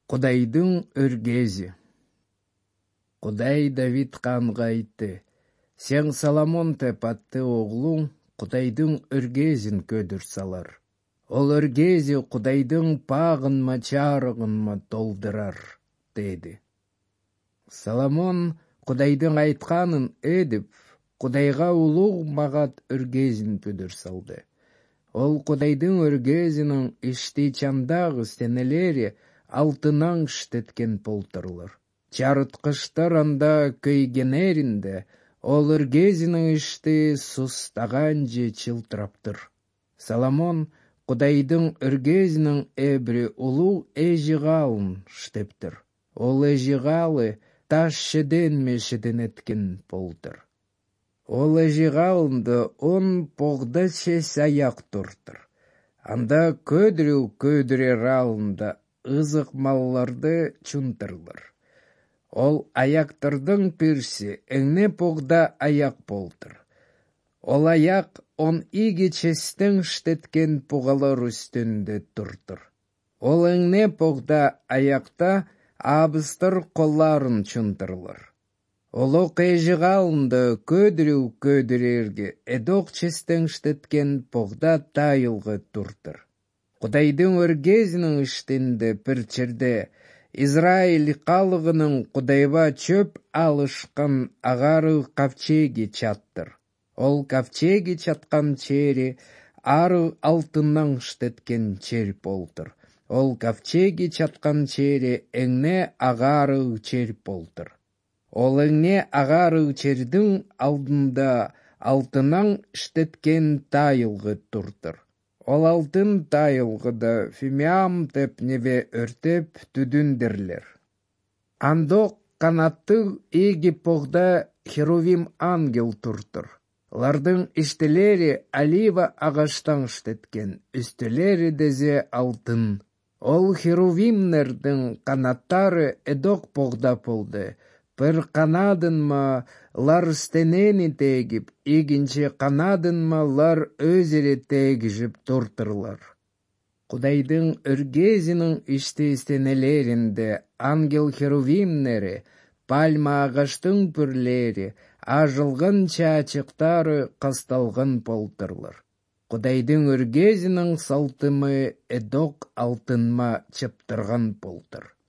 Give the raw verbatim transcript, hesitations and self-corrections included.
Құдайдың өргези. Құдай Давид ханға айтты: «Сен Соломон теп атты оғлың Құдайдың өргезін көдір салар. Ол өргези Құдайдың пағынма чарығынма толдырар», деді. Соломон Құдайдың айтқанын өдіп, Құдайға улуғ мағат өргезін көдір салды. Ол Құдайдың өргезінің ішті чандағы стенелері алтынан штеткен полтырлар. Чарытқыштар анда көйгенерінде ол өргезінің ішті сұстаған же чылтыраптыр. Соломон Құдайдың өргезінің әбірі улу әжіғалын штептір. Ол әжіғалы таш шеден мешеден еткен полтыр. Ол әжіғалынды он поғда чес аяқ тұртыр. Анда көдіру көдірер алында ызық малларды чунтырлар. Ол аяқтырдың пірсі әңне поғда аяқ болтыр. Ол аяқ он иге честен штеткен поғалар үстінде тұртыр. Ол әңне поғда аяқта абыстыр қоларын чунтырлар. Оло қайжығалында көдіру көдірерге эдоқ честен штеткен поғда тайылғы тұртыр. Құдайдың өргезінің іштінде пірчерде Израиль қалығының Құдайба чөп алышқан ағары кавчеги чаттыр. Ол кавчеги чатқан чері ары алтыннан штеткен чер болтыр. Ол кавчеги чатқан чері әңне ағары чер болтыр. Ол әңне ағары чердің алдында алтынан штеткен тайылғы тұртыр. Ол алтын тайылғыда фимиам теп неве өртеп түдіндірлер. Андоқ қанатты еге поғда херувим ангел тұртыр. Лардың іштелері олива ағаштан штеткен, үстелері дезе алтын. Ол херувимнердің қанаттары эдоқ поғда полды. Пір қанадын ма лар стенені тегіп, егінче қанадын ма лар өзері тегіжіп тұртырлар. Құдайдың өргезінің ішті стенелерінде ангел херувимнері, пальма ағаштың пүрлері, ажылғын чачықтары қасталғын полтырлар. Құдайдың өргезінің салтымы эдоқ алтынма чыптырған полтыр.